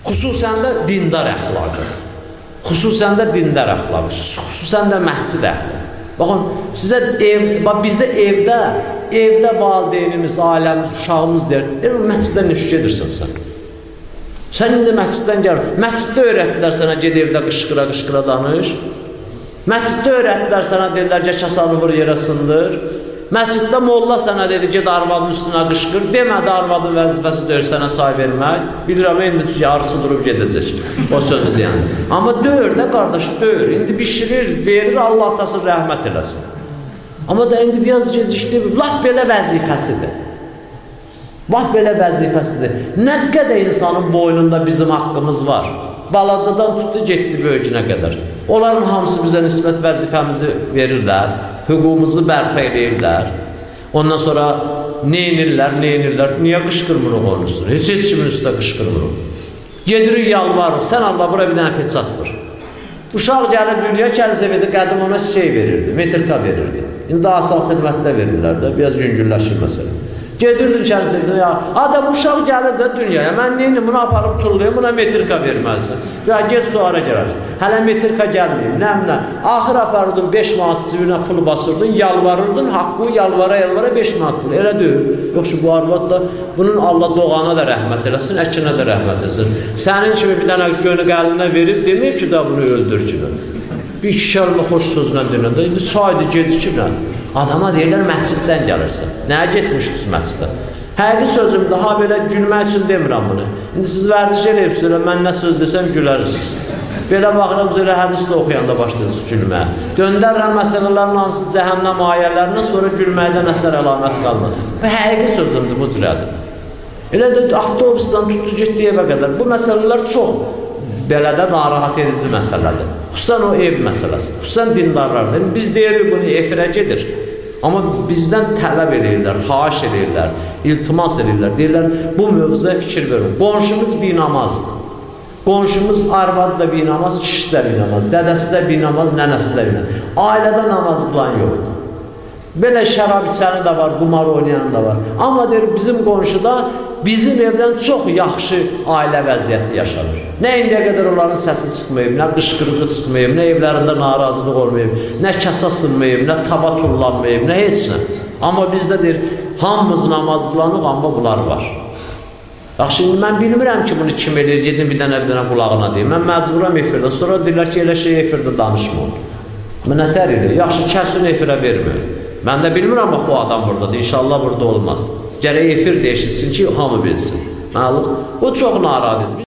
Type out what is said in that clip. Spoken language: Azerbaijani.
Xüsusən də dindar əxlaqı. Xüsusən də dindar əxlaqı. Xüsusən də məscid əhli. Baxın, sizə bizdə evdə valideynimiz, ailəmiz, uşağımız deyir, məsciddən nefş gedirsən sən. Sən indi məsciddən gəlir. Məsciddə öyrətdilər sənə, ged evdə qışqıra danış. Məsciddə öyrətdilər sənə, dedilər ki, kasanı vur yerə sındır. Məsciddə molla sənə dedi, ged arvadın üstünə qışqır. Demədi, arvadın vəzifəsi deyir sənə çay vermək. Bilirəm, indi yarısı durub gedəcək. O sözü deyən. Amma döyür də, qardaş, döyür. İndi bişirir, verir, Allah atası rəhmət eləsin. Amma da indi biraz gecikdi, laf belə vəzifəsidir. Laf belə vəzifəsidir. Nə qədər insanın boynunda bizim haqqımız var. Balacadan tutdu, getdi böyükünə qədər. Onların hamısı bizə nisbət vəzifəmizi verirlər, hüququmuzu bərpa edirlər. Ondan sonra neynirlər? Niyə qışqırmırıq onun üstünə? Heç kimin üstünə qışqırmırıq. Gedirik, yalvarıq, sən Allah bura bir dənə peçat vur. Uşaq gəlir dünya kəlsəvədə qədim ona şey verirdi, metrika verirdi. İndi asal xidmətdə verirlər də, biraz yüngülləşir məsələ. Gedirdin kəlsəvədə, ya, adam uşaq gəlir də dünyaya, mən neyini, bunu aparıb tullayım, buna metrika verməlisin. Ya, get sonra gələrsin. Hələ metrika gəlməyim, nə? Axır aparırdın 5 manat cibinə pulu basırdın, yalvarırdın, haqqı yalvara 5 manat pulu. Elə deyil. Yoxsa bu arvad da, bunun Allah doğana da rəhmət eləsin, əkinə də rəhmət eləsin. Sənin kimi bir dənə gönü qəlinə verib, deməyib ki, da bunu öldür ki. Bir iki kəlmə xoş sözlə deyilən, indi çaydı, gecikiblə. Adama deyirlər, məsciddən gəlirsən. Nəyə getmişdiniz məsciddən? Həqiqi sözüm, daha belə gülmək üçün demirəm bunu. İndi siz vərdiş eləyibsiniz, mən nə söz desəm gülərsiniz. Belə baxıram, üzrə hədisdə oxuyanda başlayırsınız gülməyə. Döndərəm məsələlərin hamısı cəhənnəm ayələrindən, sonra gülməkdən əsər əlamət qalmaz. Bu həqiqi sözümdür, bu cürədir. Elə də avtobusdan tutdu, getdi evə qədər. Bu məsələlər çox belə də narahat edici məsələdir. Xüsusən o ev məsələsi, xüsusən dindarlardır. Biz deyirik, bunu efirə gedir. Amma bizdən tələb edirlər, xahiş edirlər, iltimas edirlər. Deyirlər, bu mövzuya fikir verin. Qonşumuz binamazdır. Qonşumuz arvadı da binamaz, kişisi də binamaz, dədəsi də binamaz, nənəsi də binamaz. Ailədə namaz qılan yoxdur. Belə şərab içəni də var, qumar oynayan da var. Amma deyir, bizim qonşuda bizim evdən çox yaxşı ailə vəziyyəti yaşanır. Nə indiyə qədər onların səsi çıxmayıb, nə qışqırığı çıxmayıb, nə evlərində narazılıq olmayıb, nə kəsə sınmayıb, nə taba turlanmayıb, nə heç nə. Amma bizdə deyir, hamımız namaz qılanıq, amma bunlar var. Bax, şimdi mən bilmirəm ki, bunu kim edir, gedin bir dənə qulağına deyim. Mən məcburam efirdə, sonra deyirlər ki, elə şey efirdə danışma olur. Mənətər edir, yaxşı, kəsin efirə vermir. Mən də bilmirəm, bax, o adam buradadır, inşallah burada olmaz. Gərək efir değişilsin ki, hamı bilsin. O çox narahat edir.